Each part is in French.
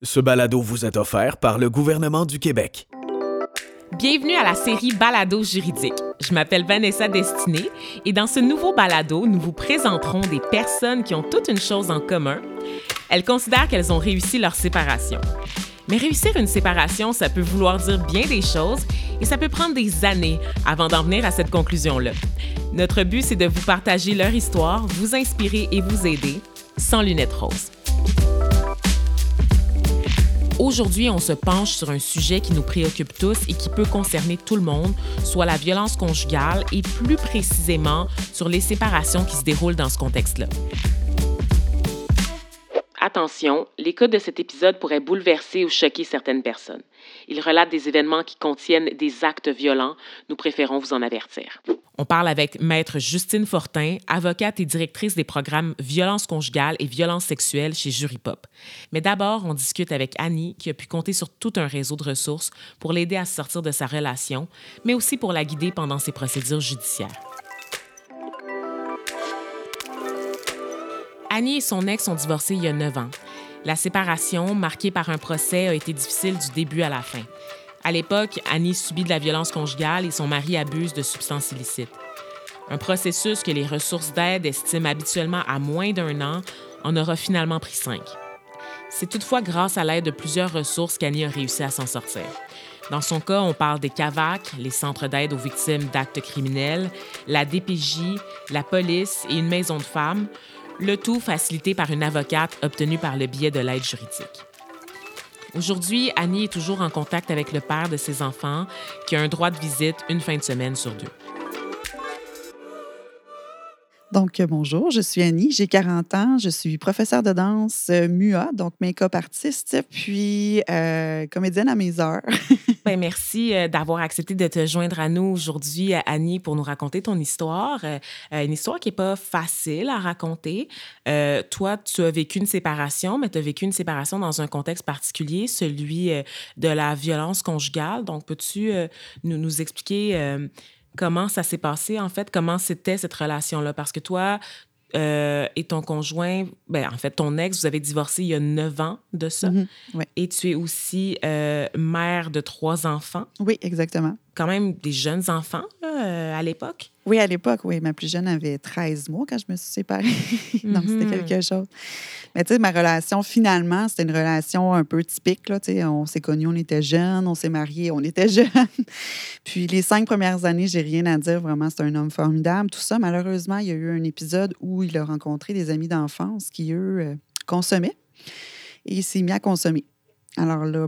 Ce balado vous est offert par le gouvernement du Québec. Bienvenue à la série Balado juridique. Je m'appelle Vanessa Destinée et dans ce nouveau balado, nous vous présenterons des personnes qui ont toute une chose en commun. Elles considèrent qu'elles ont réussi leur séparation. Mais réussir une séparation, ça peut vouloir dire bien des choses et ça peut prendre des années avant d'en venir à cette conclusion-là. Notre but, c'est de vous partager leur histoire, vous inspirer et vous aider, sans lunettes roses. Aujourd'hui, on se penche sur un sujet qui nous préoccupe tous et qui peut concerner tout le monde, soit la violence conjugale et plus précisément sur les séparations qui se déroulent dans ce contexte-là. Attention, l'écoute de cet épisode pourrait bouleverser ou choquer certaines personnes. Il relate des événements qui contiennent des actes violents. Nous préférons vous en avertir. On parle avec Maître Justine Fortin, avocate et directrice des programmes Violence conjugale et violence sexuelle chez Juripop. Mais d'abord, on discute avec Annie, qui a pu compter sur tout un réseau de ressources pour l'aider à sortir de sa relation, mais aussi pour la guider pendant ses procédures judiciaires. Annie et son ex ont divorcé il y a 9 ans. La séparation, marquée par un procès, a été difficile du début à la fin. À l'époque, Annie subit de la violence conjugale et son mari abuse de substances illicites. Un processus que les ressources d'aide estiment habituellement à moins d'1 an en aura finalement pris 5. C'est toutefois grâce à l'aide de plusieurs ressources qu'Annie a réussi à s'en sortir. Dans son cas, on parle des CAVAC, les centres d'aide aux victimes d'actes criminels, la DPJ, la police et une maison de femmes, le tout facilité par une avocate obtenue par le biais de l'aide juridique. Aujourd'hui, Annie est toujours en contact avec le père de ses enfants, qui a un droit de visite une fin de semaine sur 2. Donc, bonjour, je suis Annie, j'ai 40 ans, je suis professeure de danse MUA, donc make-up artiste, puis comédienne à mes heures. Bien, merci d'avoir accepté de te joindre à nous aujourd'hui, Annie, pour nous raconter ton histoire. Une histoire qui n'est pas facile à raconter. Toi, tu as vécu une séparation, mais tu as vécu une séparation dans un contexte particulier, celui de la violence conjugale. Donc, peux-tu nous expliquer comment ça s'est passé, en fait? Comment c'était cette relation-là? Parce que toi et ton conjoint, en fait, ton ex, vous avez divorcé il y a 9 ans de ça. Oui. Et tu es aussi mère de 3 enfants. Oui, exactement. Quand même des jeunes enfants là, à l'époque. Oui, à l'époque, oui. Ma plus jeune avait 13 mois quand je me suis séparée. Donc, c'était quelque chose. Mais tu sais, ma relation, finalement, c'était une relation un peu typique. Là, on s'est connus, on était jeunes. On s'est mariés, on était jeunes. Puis les 5 premières années, j'ai rien à dire. Vraiment, c'est un homme formidable. Tout ça, malheureusement, il y a eu un épisode où il a rencontré des amis d'enfance qui, eux, consommaient. Et il s'est mis à consommer. Alors là,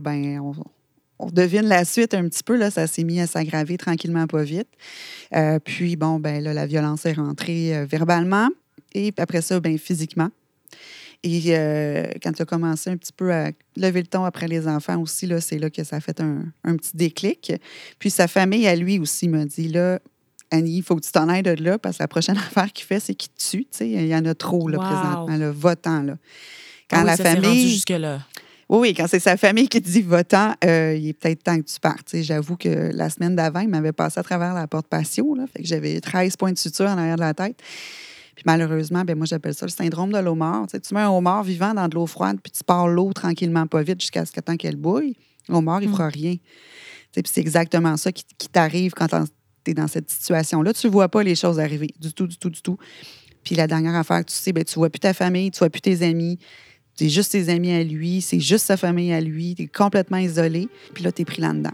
on devine la suite un petit peu. Là, ça s'est mis à s'aggraver tranquillement, pas vite. Puis, là, la violence est rentrée verbalement et après ça, physiquement. Et quand tu as commencé un petit peu à lever le ton après les enfants aussi, là, c'est là que ça a fait un petit déclic. Puis sa famille, à lui aussi, m'a dit, là, Annie, il faut que tu t'en ailles de là parce que la prochaine affaire qu'il fait, c'est qu'il te tue. Il y en a trop là, présentement, là, va-t'en. Là. Quand oui, la ça famille... s'est rendu jusque-là. Oui, quand c'est sa famille qui te dit va-t'en, il est peut-être temps que tu partes. J'avoue que la semaine d'avant, il m'avait passé à travers la porte patio, là, fait que j'avais 13 points de suture en arrière de la tête. Puis malheureusement, moi, j'appelle ça le syndrome de l'homard. Tu mets un homard vivant dans de l'eau froide, puis tu pars l'eau tranquillement, pas vite, jusqu'à ce que temps qu'elle bouille. L'homard, il ne fera rien. Puis c'est exactement ça qui t'arrive quand tu es dans cette situation-là. Tu ne vois pas les choses arriver, du tout. Puis la dernière affaire que tu sais, tu ne vois plus ta famille, tu ne vois plus tes amis. C'est juste ses amis à lui, c'est juste sa famille à lui. Tu es complètement isolé. Puis là, tu es pris là-dedans.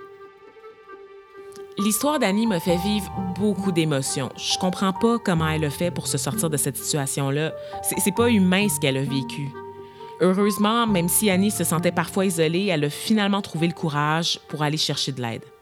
L'histoire d'Annie me fait vivre beaucoup d'émotions. Je comprends pas comment elle a fait pour se sortir de cette situation-là. C'est pas humain ce qu'elle a vécu. Heureusement, même si Annie se sentait parfois isolée, elle a finalement trouvé le courage pour aller chercher de l'aide.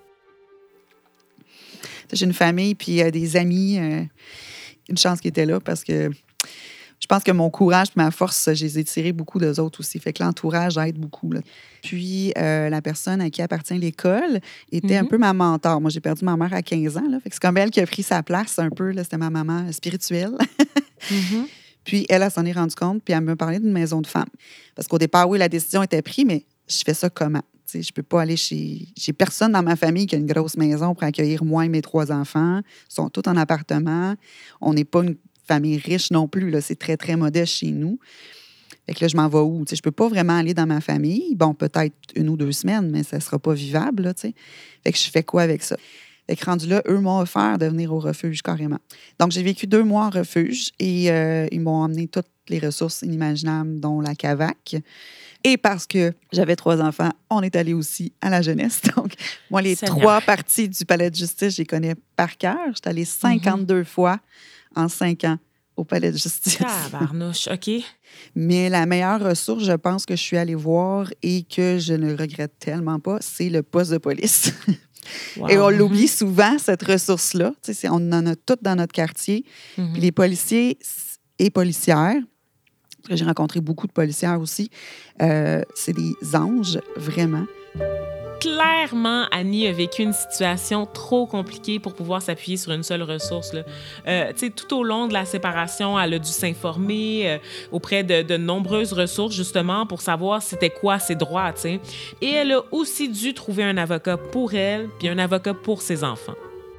J'ai une famille puis des amis. Une chance qu'ils étaient là parce que je pense que mon courage et ma force, je les ai tirés beaucoup d'eux autres aussi. Fait que l'entourage aide beaucoup. Là. Puis, la personne à qui appartient l'école était un peu ma mentor. Moi, j'ai perdu ma mère à 15 ans. Là. Fait que c'est comme elle qui a pris sa place un peu. Là. C'était ma maman spirituelle. Puis, elle s'en est rendue compte. Puis, elle me parlait d'une maison de femmes. Parce qu'au départ, oui, la décision était prise, mais je fais ça comment? T'sais, je peux pas aller chez... J'ai personne dans ma famille qui a une grosse maison pour accueillir moi et mes 3 enfants. Ils sont tous en appartement. On n'est pas une famille riche non plus. Là. C'est très, très modeste chez nous. Fait que là, je m'en vais où? Tu sais, je peux pas vraiment aller dans ma famille. Bon, peut-être 1 ou 2 semaines, mais ça sera pas vivable, là, tu sais. Fait que je fais quoi avec ça? Fait que rendu là, eux m'ont offert de venir au refuge carrément. Donc, j'ai vécu 2 mois en refuge et ils m'ont amené toutes les ressources inimaginables, dont la CAVAC. Et parce que j'avais 3 enfants, on est allé aussi à la jeunesse. Donc, moi, les Seigneur. 3 parties du palais de justice, je les connais par cœur. J'étais allée 52 fois en 5 ans au palais de justice. Tabarnouche, OK. Mais la meilleure ressource, je pense, que je suis allée voir et que je ne regrette tellement pas, c'est le poste de police. Wow. Et on l'oublie souvent, cette ressource-là. Tu sais, on en a toutes dans notre quartier. Puis les policiers et policières, parce que j'ai rencontré beaucoup de policières aussi, c'est des anges, vraiment. Clairement, Annie a vécu une situation trop compliquée pour pouvoir s'appuyer sur une seule ressource, là. Tu sais, tout au long de la séparation, elle a dû s'informer auprès de nombreuses ressources, justement, pour savoir c'était quoi ses droits, tu sais. Et elle a aussi dû trouver un avocat pour elle, puis un avocat pour ses enfants.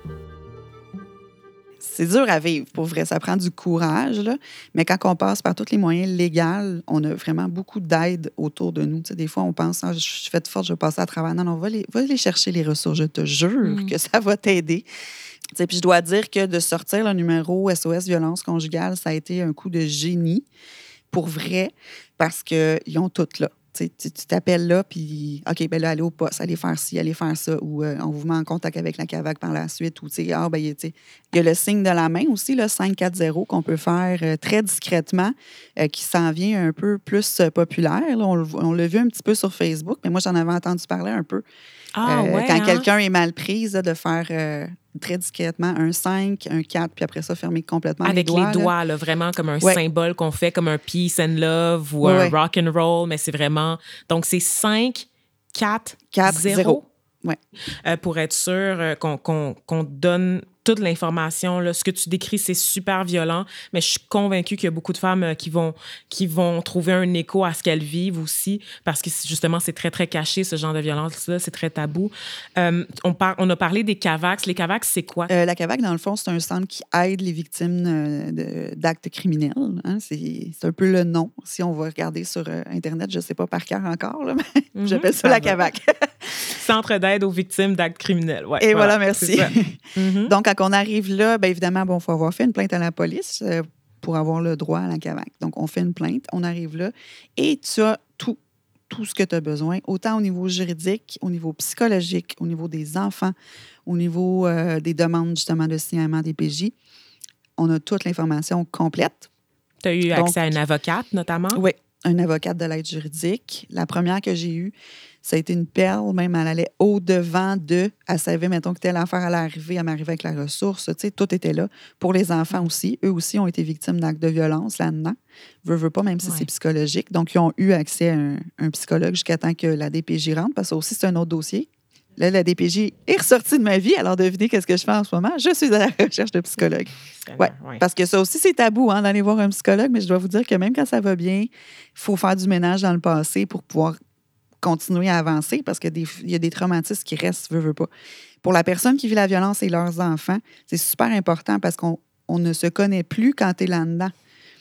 C'est dur à vivre, pour vrai. Ça prend du courage, là. Mais quand on passe par tous les moyens légaux, on a vraiment beaucoup d'aide autour de nous. Tu sais, des fois, on pense, je suis faite forte, je vais passer à travers. Non, va les chercher, les ressources. Je te jure que ça va t'aider. Tu sais, puis je dois dire que de sortir le numéro SOS violence conjugale, ça a été un coup de génie, pour vrai, parce qu'ils ont tout là. Tu t'appelles là, puis OK, ben là, allez au poste, allez faire ci, allez faire ça, ou on vous met en contact avec la CAVAC par la suite, ou tu sais, il y a le signe de la main aussi, le 540, qu'on peut faire très discrètement, qui s'en vient un peu plus populaire. Là. On l'a vu un petit peu sur Facebook, mais moi, j'en avais entendu parler un peu. Quand quelqu'un est mal prise, là, de faire très discrètement un 5, un 4, puis après ça, fermer complètement avec les doigts. Avec les doigts, là, vraiment comme un symbole qu'on fait, comme un peace and love ou un rock and roll, mais c'est vraiment... Donc, c'est 5, 4, 0. Ouais. Pour être sûr qu'on donne toute l'information. Là. Ce que tu décris, c'est super violent, mais je suis convaincue qu'il y a beaucoup de femmes qui vont trouver un écho à ce qu'elles vivent aussi, parce que justement, c'est très, très caché, ce genre de violence-là, c'est très tabou. On a parlé des CAVAC. Les CAVAC, c'est quoi? La CAVAC, dans le fond, c'est un centre qui aide les victimes d'actes criminels. Hein? C'est un peu le nom. Si on va regarder sur Internet, je ne sais pas par cœur encore, là, mais j'appelle ça la CAVAC. Centre d'aide aux victimes d'actes criminels. Ouais, et voilà, merci. Donc, quand on arrive là, bien évidemment, il faut avoir fait une plainte à la police pour avoir le droit à la CAVAC. Donc, on fait une plainte, on arrive là, et tu as tout ce que tu as besoin, autant au niveau juridique, au niveau psychologique, au niveau des enfants, au niveau des demandes, justement, de signalement des PJ. On a toute l'information complète. Tu as eu accès à une avocate, notamment? Oui, une avocate de l'aide juridique. La première que j'ai eue, ça a été une perle, même elle allait au-devant de... Elle savait, mettons, que telle affaire allait arriver, elle m'arrivait avec la ressource, tu sais, tout était là. Pour les enfants aussi, eux aussi ont été victimes d'actes de violence là-dedans. Veux pas, même si c'est psychologique. Donc, ils ont eu accès à un psychologue jusqu'à temps que la DPJ rentre, parce que ça aussi, c'est un autre dossier. Là, la DPJ est ressortie de ma vie, alors devinez qu'est-ce que je fais en ce moment? Je suis à la recherche de psychologue. Ouais. Parce que ça aussi, c'est tabou, hein, d'aller voir un psychologue, mais je dois vous dire que même quand ça va bien, il faut faire du ménage dans le passé pour pouvoir continuer à avancer, parce qu'il y a des traumatismes qui restent, veux pas. Pour la personne qui vit la violence et leurs enfants, c'est super important parce qu'on ne se connaît plus quand tu es là-dedans.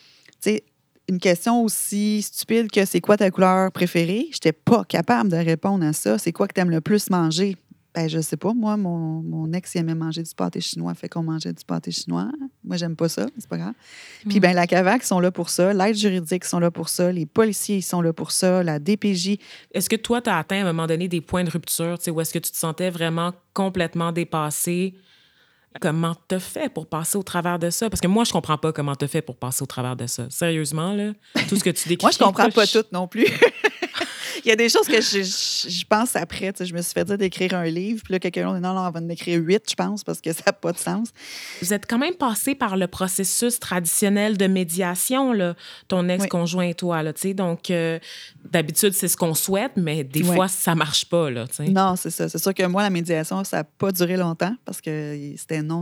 Tu sais, une question aussi stupide que c'est quoi ta couleur préférée? Je n'étais pas capable de répondre à ça. C'est quoi que tu aimes le plus manger? Ben, je sais pas. Moi, mon ex, il aimait manger du pâté chinois. Fait qu'on mangeait du pâté chinois. Moi, j'aime pas ça. C'est pas grave. Puis, ben, la CAVAC, ils sont là pour ça. L'aide juridique, ils sont là pour ça. Les policiers, ils sont là pour ça. La DPJ. Est-ce que toi, tu as atteint à un moment donné des points de rupture, où est-ce que tu te sentais vraiment complètement dépassée? Comment t'as fait pour passer au travers de ça? Parce que moi, je comprends pas comment t'as fait pour passer au travers de ça. Sérieusement, là, tout ce que tu décris... Moi, je comprends pas tout non plus. Il y a des choses que je pense après. Je me suis fait dire d'écrire un livre, puis là, quelqu'un dit non, on va en écrire 8, je pense, parce que ça n'a pas de sens. Vous êtes quand même passé par le processus traditionnel de médiation, là, ton ex-conjoint et toi. Là, donc, d'habitude, c'est ce qu'on souhaite, mais des fois, ça ne marche pas. Là, non, c'est ça. C'est sûr que moi, la médiation, ça n'a pas duré longtemps parce que c'était non.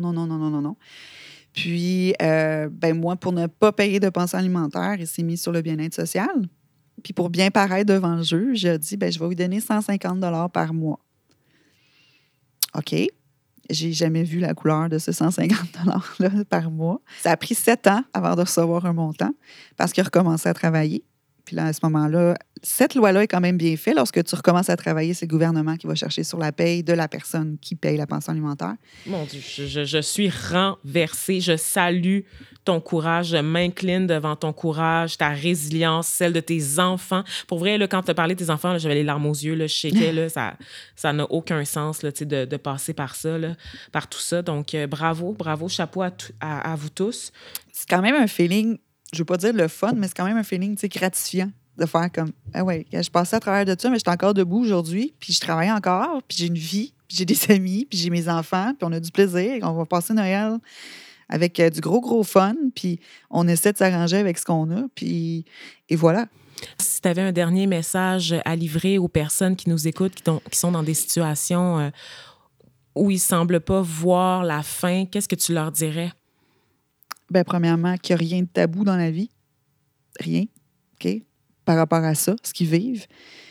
Puis, moi, pour ne pas payer de pension alimentaire, il s'est mis sur le bien-être social. Puis pour bien paraître devant le juge, j'ai dit, je vais vous donner 150 $ par mois. OK. J'ai jamais vu la couleur de ce 150 $ par mois. Ça a pris 7 ans avant de recevoir un montant parce qu'il a recommencé à travailler. Puis là, à ce moment-là, cette loi-là est quand même bien faite. Lorsque tu recommences à travailler, c'est le gouvernement qui va chercher sur la paye de la personne qui paye la pension alimentaire. Mon Dieu, je suis renversée. Je salue ton courage. Je m'incline devant ton courage, ta résilience, celle de tes enfants. Pour vrai, là, quand tu as parlé de tes enfants, là, j'avais les larmes aux yeux. Là, je shakeais, là, ça n'a aucun sens là, de passer par ça, là, par tout ça. Donc, bravo, chapeau à vous tous. C'est quand même un feeling, je veux pas dire le fun, mais c'est quand même un feeling gratifiant de faire comme, ah ouais, je passais à travers de ça, mais je suis encore debout aujourd'hui, puis je travaille encore, puis j'ai une vie, puis j'ai des amis, puis j'ai mes enfants, puis on a du plaisir. On va passer Noël avec du gros fun, puis on essaie de s'arranger avec ce qu'on a, puis et voilà. Si tu avais un dernier message à livrer aux personnes qui nous écoutent, qui sont dans des situations où ils ne semblent pas voir la fin, qu'est-ce que tu leur dirais? Bien, premièrement, qu'il n'y a rien de tabou dans la vie. Rien, OK? Par rapport à ça, ce qu'ils vivent.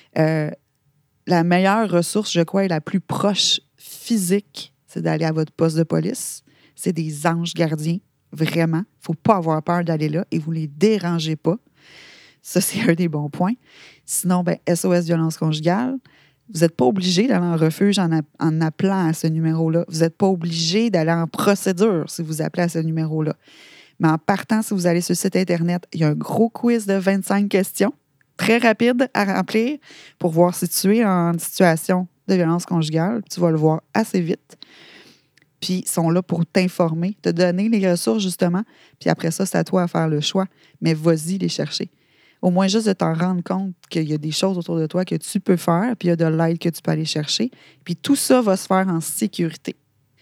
La meilleure ressource, je crois, et la plus proche physique, c'est d'aller à votre poste de police. C'est des anges gardiens, vraiment. Il ne faut pas avoir peur d'aller là et vous ne les dérangez pas. Ça, c'est un des bons points. Sinon, ben, SOS violence conjugale. Vous n'êtes pas obligé d'aller en refuge en appelant à ce numéro-là. Vous n'êtes pas obligé d'aller en procédure si vous appelez à ce numéro-là. Mais en partant, si vous allez sur le site Internet, il y a un gros quiz de 25 questions, très rapide à remplir pour voir si tu es en situation de violence conjugale. Tu vas le voir assez vite. Puis, ils sont là pour t'informer, te donner les ressources, justement. Puis après ça, c'est à toi à faire le choix. Mais vas-y les chercher. Au moins, juste de t'en rendre compte qu'il y a des choses autour de toi que tu peux faire, puis il y a de l'aide que tu peux aller chercher. Puis tout ça va se faire en sécurité.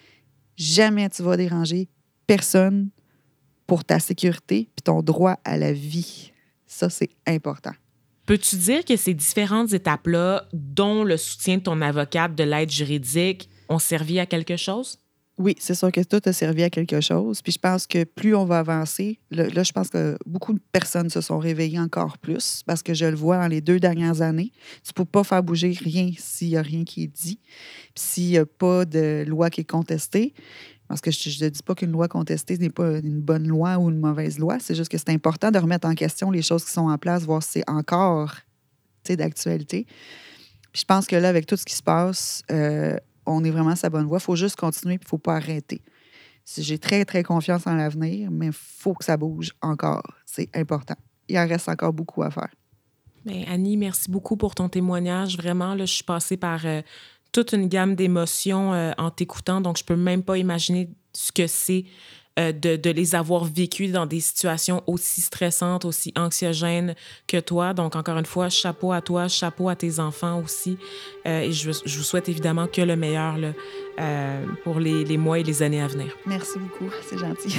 Jamais tu vas déranger personne pour ta sécurité puis ton droit à la vie. Ça, c'est important. Peux-tu dire que ces différentes étapes-là, dont le soutien de ton avocate, de l'aide juridique, ont servi à quelque chose? Oui, c'est sûr que tout a servi à quelque chose. Puis je pense que plus on va avancer, là, je pense que beaucoup de personnes se sont réveillées encore plus parce que je le vois dans les 2 dernières années. Tu ne peux pas faire bouger rien s'il n'y a rien qui est dit. Puis s'il n'y a pas de loi qui est contestée, parce que je ne dis pas qu'une loi contestée n'est pas une bonne loi ou une mauvaise loi, c'est juste que c'est important de remettre en question les choses qui sont en place, voir si c'est encore d'actualité. Puis je pense que là, avec tout ce qui se passe, on est vraiment à sa bonne voie. Il faut juste continuer et il ne faut pas arrêter. J'ai très, très confiance en l'avenir, mais il faut que ça bouge encore. C'est important. Il en reste encore beaucoup à faire. Bien, Annie, merci beaucoup pour ton témoignage. Vraiment, là, je suis passée par toute une gamme d'émotions en t'écoutant, donc je ne peux même pas imaginer ce que c'est de les avoir vécues dans des situations aussi stressantes, aussi anxiogènes que toi. Donc, encore une fois, chapeau à toi, chapeau à tes enfants aussi. Et je vous souhaite évidemment que le meilleur là, pour les mois et les années à venir. Merci beaucoup, c'est gentil.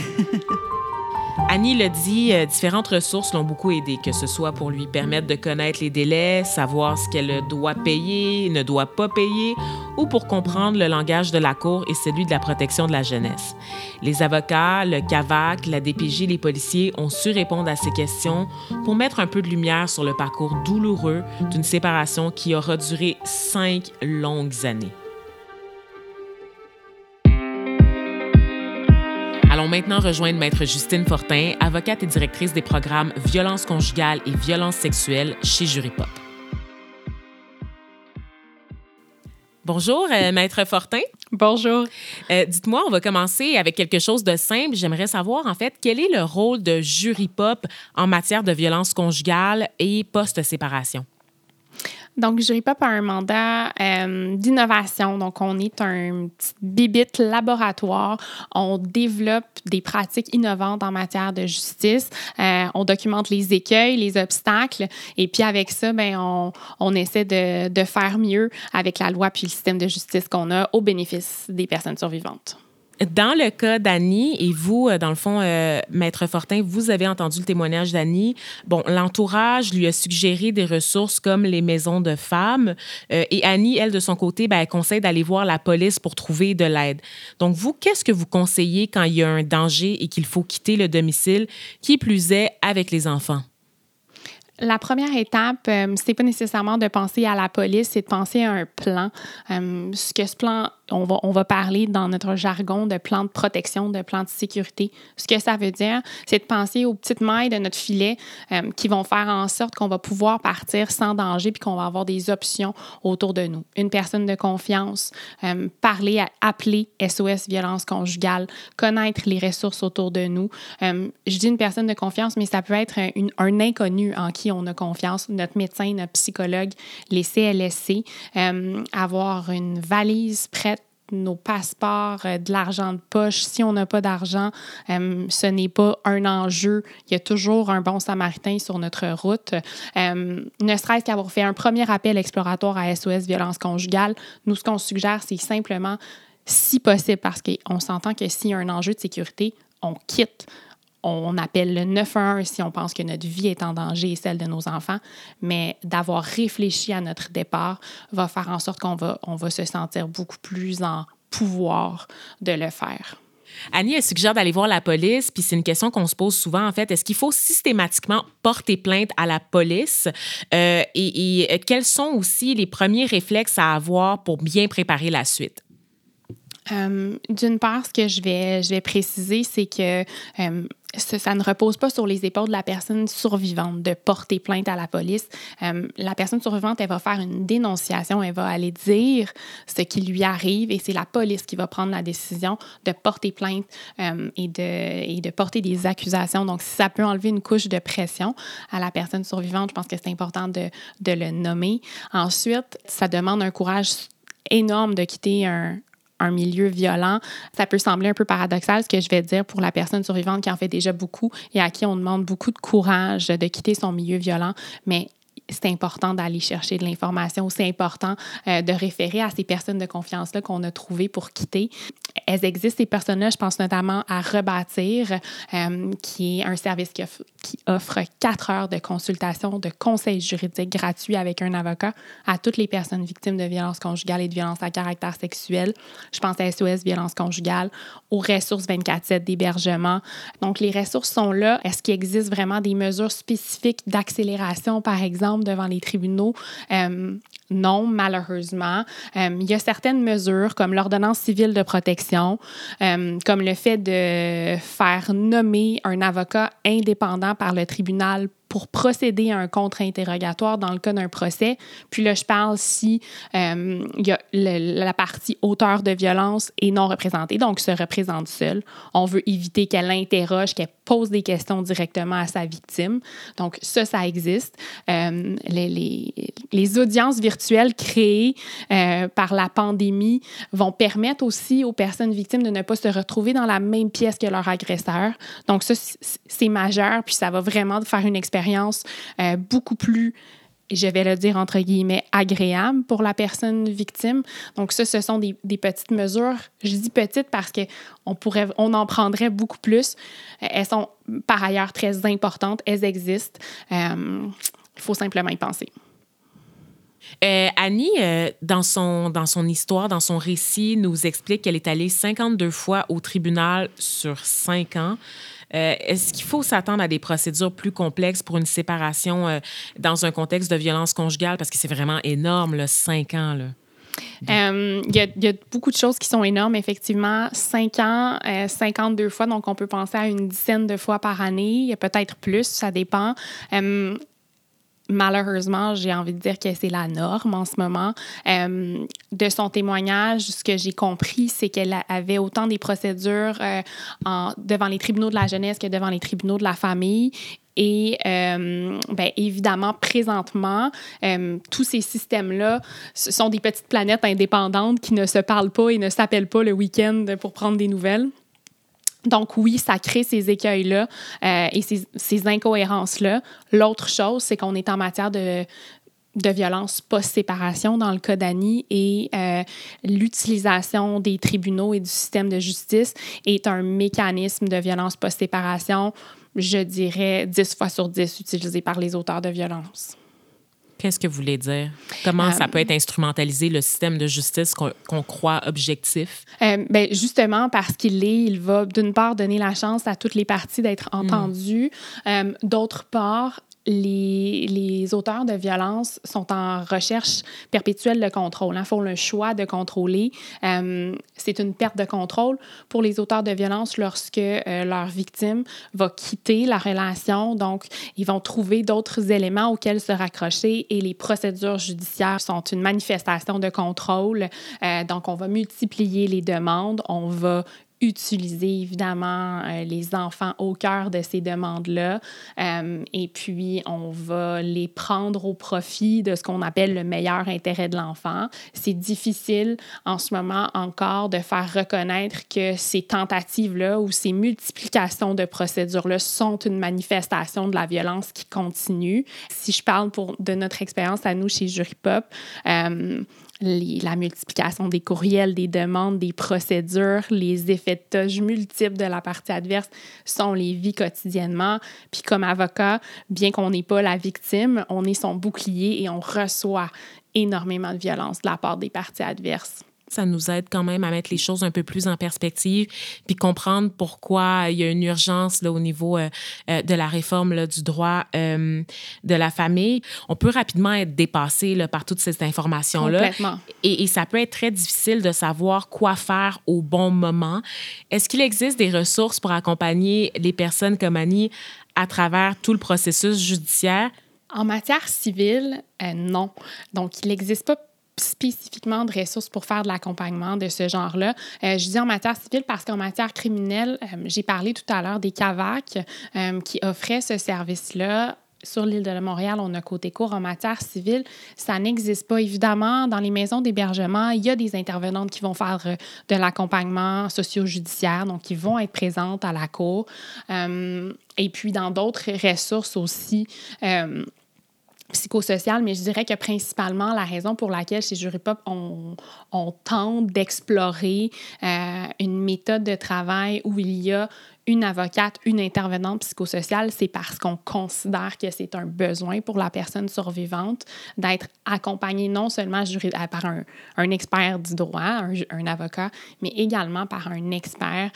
Annie le dit, différentes ressources l'ont beaucoup aidé, que ce soit pour lui permettre de connaître les délais, savoir ce qu'elle doit payer, ne doit pas payer, ou pour comprendre le langage de la Cour et celui de la protection de la jeunesse. Les avocats, le CAVAC, la DPJ, les policiers ont su répondre à ces questions pour mettre un peu de lumière sur le parcours douloureux d'une séparation qui aura duré 5 longues années. Allons maintenant rejoindre Maître Justine Fortin, avocate et directrice des programmes Violence conjugale et Violence sexuelle chez Juripop. Bonjour, Maître Fortin. Bonjour. Dites-moi, on va commencer avec quelque chose de simple. J'aimerais savoir, en fait, quel est le rôle de Juripop en matière de violence conjugale et post-séparation? Donc, Juripop a un mandat d'innovation. Donc, on est un petit bibite laboratoire. On développe des pratiques innovantes en matière de justice. On documente les écueils, les obstacles. Et puis, avec ça, bien, on essaie de faire mieux avec la loi puis le système de justice qu'on a au bénéfice des personnes survivantes. Dans le cas d'Annie, et vous, dans le fond, Maître Fortin, vous avez entendu le témoignage d'Annie. Bon, l'entourage lui a suggéré des ressources comme les maisons de femmes. Et Annie, elle, de son côté, elle conseille d'aller voir la police pour trouver de l'aide. Donc, vous, qu'est-ce que vous conseillez quand il y a un danger et qu'il faut quitter le domicile, qui plus est avec les enfants? La première étape, c'est pas nécessairement de penser à la police, c'est de penser à un plan. Ce que ce plan on va parler dans notre jargon de plan de protection, de plan de sécurité. Ce que ça veut dire, c'est de penser aux petites mailles de notre filet qui vont faire en sorte qu'on va pouvoir partir sans danger puis qu'on va avoir des options autour de nous. Une personne de confiance, appeler SOS violence conjugale, connaître les ressources autour de nous. Je dis une personne de confiance, mais ça peut être un inconnu en qui on a confiance, notre médecin, notre psychologue, les CLSC, avoir une valise prête, nos passeports, de l'argent de poche. Si on n'a pas d'argent, ce n'est pas un enjeu. Il y a toujours un bon samaritain sur notre route. Ne serait-ce qu'avoir fait un premier appel exploratoire à SOS violence conjugale, nous, ce qu'on suggère, c'est simplement, si possible, parce qu'on s'entend que s'il y a un enjeu de sécurité, on quitte. On appelle le 911 si on pense que notre vie est en danger et celle de nos enfants, mais d'avoir réfléchi à notre départ va faire en sorte qu'on va se sentir beaucoup plus en pouvoir de le faire. Annie, elle suggère d'aller voir la police, puis c'est une question qu'on se pose souvent, en fait. Est-ce qu'il faut systématiquement porter plainte à la police? Et quels sont aussi les premiers réflexes à avoir pour bien préparer la suite? D'une part, ce que je vais préciser, c'est que ça ne repose pas sur les épaules de la personne survivante de porter plainte à la police. La personne survivante, elle va faire une dénonciation, elle va aller dire ce qui lui arrive et c'est la police qui va prendre la décision de porter plainte et de porter des accusations. Donc, si ça peut enlever une couche de pression à la personne survivante, je pense que c'est important de le nommer. Ensuite, ça demande un courage énorme de quitter un milieu violent. Ça peut sembler un peu paradoxal, ce que je vais dire pour la personne survivante qui en fait déjà beaucoup et à qui on demande beaucoup de courage de quitter son milieu violent, mais c'est important d'aller chercher de l'information. C'est important de référer à ces personnes de confiance-là qu'on a trouvées pour quitter. Elles existent, ces personnes-là. Je pense notamment à Rebâtir, qui est un service qui offre 4 heures de consultation, de conseils juridiques gratuits avec un avocat à toutes les personnes victimes de violences conjugales et de violences à caractère sexuel. Je pense à SOS Violence conjugale, aux ressources 24/7 d'hébergement. Donc, les ressources sont là. Est-ce qu'il existe vraiment des mesures spécifiques d'accélération, par exemple, devant les tribunaux? Non, malheureusement. Il y a certaines mesures, comme l'ordonnance civile de protection, comme le fait de faire nommer un avocat indépendant par le tribunal pour procéder à un contre-interrogatoire dans le cas d'un procès. Puis là, je parle si il y a la partie auteur de violence est non représentée, donc se représente seule. On veut éviter qu'elle interroge, qu'elle pose des questions directement à sa victime. Donc ça existe. Les audiences virtuelles créées par la pandémie vont permettre aussi aux personnes victimes de ne pas se retrouver dans la même pièce que leur agresseur. Donc ça, c'est majeur, puis ça va vraiment faire une expérience beaucoup plus, je vais le dire entre guillemets, agréable pour la personne victime. Donc ça, ce sont des petites mesures. Je dis petites parce qu'on en prendrait beaucoup plus. Elles sont par ailleurs très importantes. Elles existent. Il faut simplement y penser. Annie, dans son histoire, dans son récit, nous explique qu'elle est allée 52 fois au tribunal sur 5 ans. Est-ce qu'il faut s'attendre à des procédures plus complexes pour une séparation dans un contexte de violence conjugale? Parce que c'est vraiment énorme, là, 5 ans. Là. Il y a beaucoup de choses qui sont énormes, effectivement. 5 ans, 52 fois, donc on peut penser à une dizaine de fois par année. Il y a peut-être plus, ça dépend. Malheureusement, j'ai envie de dire que c'est la norme en ce moment. De son témoignage, ce que j'ai compris, c'est qu'elle avait autant des procédures devant les tribunaux de la jeunesse que devant les tribunaux de la famille. Et évidemment, présentement, tous ces systèmes-là ce sont des petites planètes indépendantes qui ne se parlent pas et ne s'appellent pas le week-end pour prendre des nouvelles. Donc oui, ça crée ces écueils-là et ces incohérences-là. L'autre chose, c'est qu'on est en matière de violence post-séparation dans le cas d'Annie et l'utilisation des tribunaux et du système de justice est un mécanisme de violence post-séparation, je dirais 10 fois sur 10 utilisé par les auteurs de violence. Qu'est-ce que vous voulez dire? Comment ça peut être instrumentalisé, le système de justice qu'on croit objectif? Justement, parce il va d'une part donner la chance à toutes les parties d'être entendues. D'autre part, les auteurs de violence sont en recherche perpétuelle de contrôle. Ils font le choix de contrôler. C'est une perte de contrôle pour les auteurs de violence lorsque leur victime va quitter la relation. Donc, ils vont trouver d'autres éléments auxquels se raccrocher et les procédures judiciaires sont une manifestation de contrôle. Donc, on va multiplier les demandes, on va utiliser évidemment les enfants au cœur de ces demandes-là et puis on va les prendre au profit de ce qu'on appelle le meilleur intérêt de l'enfant. C'est difficile en ce moment encore de faire reconnaître que ces tentatives-là ou ces multiplications de procédures-là sont une manifestation de la violence qui continue. Si je parle de notre expérience à nous chez Jury-Pop, la multiplication des courriels, des demandes, des procédures, les effets de touche multiples de la partie adverse sont les vies quotidiennement. Puis comme avocat, bien qu'on n'est pas la victime, on est son bouclier et on reçoit énormément de violence de la part des parties adverses. Ça nous aide quand même à mettre les choses un peu plus en perspective puis comprendre pourquoi il y a une urgence là, au niveau de la réforme là, du droit de la famille. On peut rapidement être dépassé là, par toutes ces informations-là. Complètement. Et ça peut être très difficile de savoir quoi faire au bon moment. Est-ce qu'il existe des ressources pour accompagner les personnes comme Annie à travers tout le processus judiciaire? En matière civile, non. Donc, il n'existe pas spécifiquement de ressources pour faire de l'accompagnement de ce genre-là. Je dis en matière civile parce qu'en matière criminelle, j'ai parlé tout à l'heure des CAVAC qui offraient ce service-là. Sur l'île de Montréal, on a Côté Court. En matière civile, ça n'existe pas. Évidemment, dans les maisons d'hébergement, il y a des intervenantes qui vont faire de l'accompagnement socio-judiciaire, donc qui vont être présentes à la cour. Et puis, dans d'autres ressources aussi, psychosocial, mais je dirais que principalement, la raison pour laquelle chez Jury-Pop, on tente d'explorer une méthode de travail où il y a une avocate, une intervenante psychosociale, c'est parce qu'on considère que c'est un besoin pour la personne survivante d'être accompagnée non seulement par un expert du droit, un avocat, mais également par un expert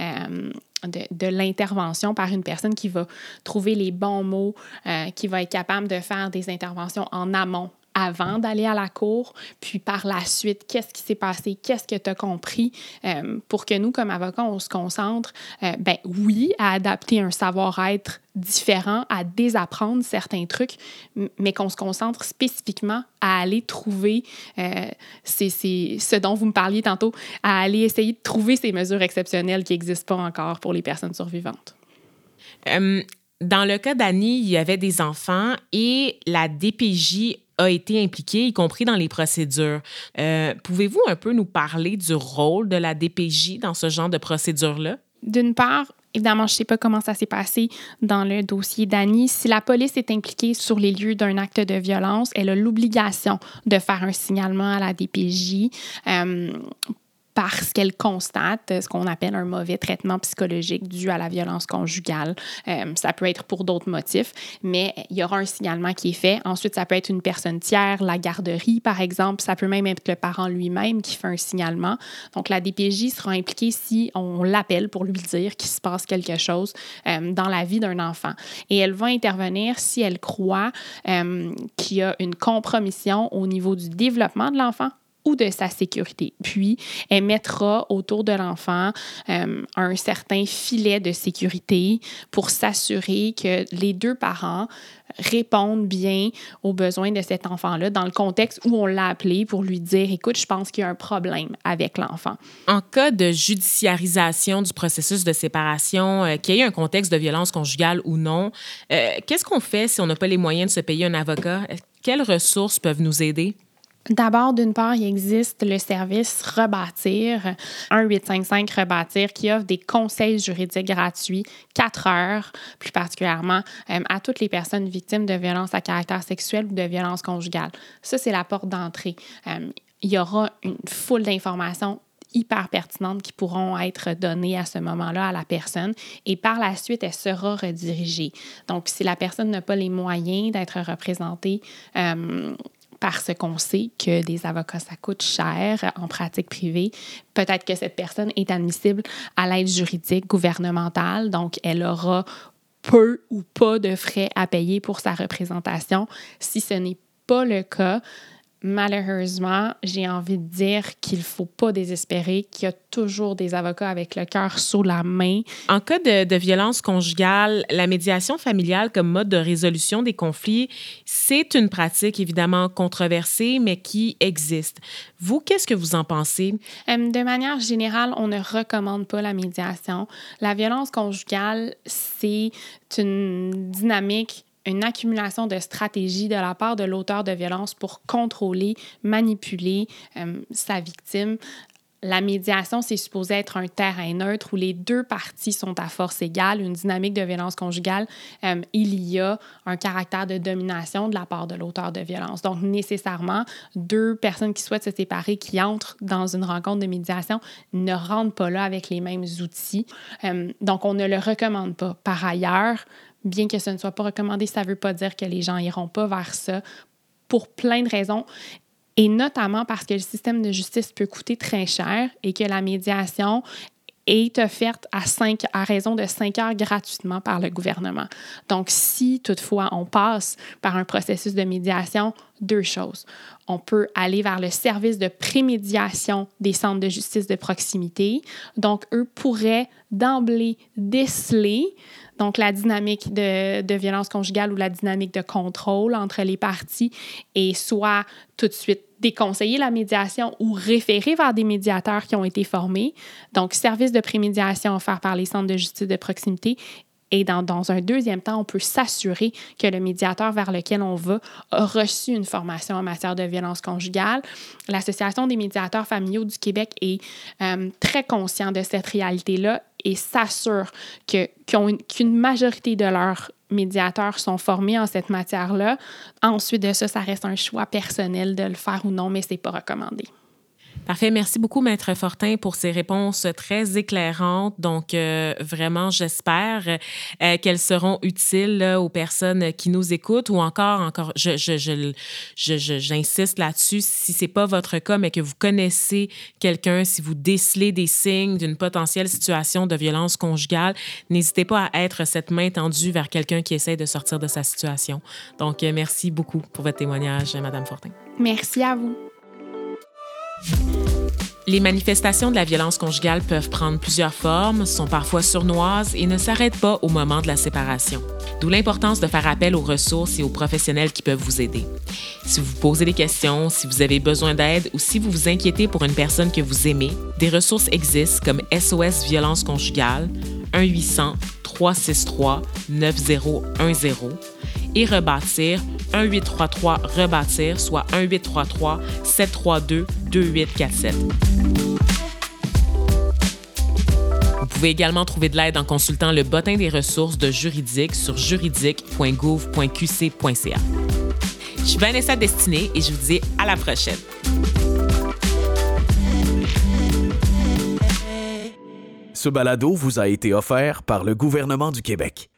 de l'intervention, par une personne qui va trouver les bons mots, qui va être capable de faire des interventions en amont, avant d'aller à la cour, puis par la suite, qu'est-ce qui s'est passé, qu'est-ce que tu as compris, pour que nous, comme avocats, on se concentre, oui, à adapter un savoir-être différent, à désapprendre certains trucs, mais qu'on se concentre spécifiquement à aller trouver, c'est ce dont vous me parliez tantôt, à aller essayer de trouver ces mesures exceptionnelles qui n'existent pas encore pour les personnes survivantes. Dans le cas d'Annie, il y avait des enfants et la DPJ a été impliquée, y compris dans les procédures. Pouvez-vous un peu nous parler du rôle de la DPJ dans ce genre de procédure-là? D'une part, évidemment, je ne sais pas comment ça s'est passé dans le dossier d'Annie. Si la police est impliquée sur les lieux d'un acte de violence, elle a l'obligation de faire un signalement à la DPJ parce qu'elle constate ce qu'on appelle un mauvais traitement psychologique dû à la violence conjugale. Ça peut être pour d'autres motifs, mais il y aura un signalement qui est fait. Ensuite, ça peut être une personne tiers, la garderie, par exemple. Ça peut même être le parent lui-même qui fait un signalement. Donc, la DPJ sera impliquée si on l'appelle pour lui dire qu'il se passe quelque chose dans la vie d'un enfant. Et elle va intervenir si elle croit qu'il y a une compromission au niveau du développement de l'enfant ou de sa sécurité. Puis, elle mettra autour de l'enfant un certain filet de sécurité pour s'assurer que les deux parents répondent bien aux besoins de cet enfant-là dans le contexte où on l'a appelé pour lui dire « Écoute, je pense qu'il y a un problème avec l'enfant. » En cas de judiciarisation du processus de séparation, qu'il y ait un contexte de violence conjugale ou non, qu'est-ce qu'on fait si on n'a pas les moyens de se payer un avocat? Quelles ressources peuvent nous aider? D'abord, d'une part, il existe le service Rebâtir, 1-855-REBâTIR, qui offre des conseils juridiques gratuits, 4 heures, plus particulièrement, à toutes les personnes victimes de violences à caractère sexuel ou de violences conjugales. Ça, c'est la porte d'entrée. Il y aura une foule d'informations hyper pertinentes qui pourront être données à ce moment-là à la personne et par la suite, elle sera redirigée. Donc, si la personne n'a pas les moyens d'être représentée parce qu'on sait que des avocats, ça coûte cher en pratique privée, peut-être que cette personne est admissible à l'aide juridique gouvernementale, donc elle aura peu ou pas de frais à payer pour sa représentation. Si ce n'est pas le cas, malheureusement, j'ai envie de dire qu'il ne faut pas désespérer, qu'il y a toujours des avocats avec le cœur sous la main. En cas de violence conjugale, la médiation familiale comme mode de résolution des conflits, c'est une pratique évidemment controversée, mais qui existe. Vous, qu'est-ce que vous en pensez? De manière générale, on ne recommande pas la médiation. La violence conjugale, c'est une dynamique, une accumulation de stratégies de la part de l'auteur de violence pour contrôler, manipuler sa victime. La médiation, c'est supposé être un terrain neutre où les deux parties sont à force égale. Une dynamique de violence conjugale, il y a un caractère de domination de la part de l'auteur de violence. Donc, nécessairement, deux personnes qui souhaitent se séparer, qui entrent dans une rencontre de médiation, ne rentrent pas là avec les mêmes outils. Donc, on ne le recommande pas. Par ailleurs, bien que ce ne soit pas recommandé, ça ne veut pas dire que les gens n'iront pas vers ça pour plein de raisons, et notamment parce que le système de justice peut coûter très cher et que la médiation est offerte à raison de 5 heures gratuitement par le gouvernement. Donc, si toutefois on passe par un processus de médiation, 2 choses. On peut aller vers le service de prémédiation des centres de justice de proximité. Donc, eux pourraient d'emblée déceler donc la dynamique de violence conjugale ou la dynamique de contrôle entre les parties et soit tout de suite déconseiller la médiation ou référer vers des médiateurs qui ont été formés. Donc, service de prémédiation offert par les centres de justice de proximité. Et dans un deuxième temps, on peut s'assurer que le médiateur vers lequel on va a reçu une formation en matière de violence conjugale. L'Association des médiateurs familiaux du Québec est très conscient de cette réalité-là et s'assure qu'une majorité de leurs médiateurs sont formés en cette matière-là. Ensuite de ça, ça reste un choix personnel de le faire ou non, mais ce n'est pas recommandé. Parfait. Merci beaucoup, Maître Fortin, pour ces réponses très éclairantes. Donc, vraiment, j'espère qu'elles seront utiles là, aux personnes qui nous écoutent ou encore, j'insiste là-dessus, si ce n'est pas votre cas, mais que vous connaissez quelqu'un, si vous décelez des signes d'une potentielle situation de violence conjugale, n'hésitez pas à être cette main tendue vers quelqu'un qui essaie de sortir de sa situation. Donc, merci beaucoup pour votre témoignage, Madame Fortin. Merci à vous. Les manifestations de la violence conjugale peuvent prendre plusieurs formes, sont parfois sournoises et ne s'arrêtent pas au moment de la séparation. D'où l'importance de faire appel aux ressources et aux professionnels qui peuvent vous aider. Si vous posez des questions, si vous avez besoin d'aide ou si vous vous inquiétez pour une personne que vous aimez, des ressources existent comme SOS Violence Conjugale, 1-800-363-9010 et Rebâtir, 1-833-REBâTIR, soit 1-833-732-2847. Vous pouvez également trouver de l'aide en consultant le bottin des ressources de Juridique sur juridique.gouv.qc.ca. Je suis Vanessa Destinée et je vous dis à la prochaine. Ce balado vous a été offert par le gouvernement du Québec.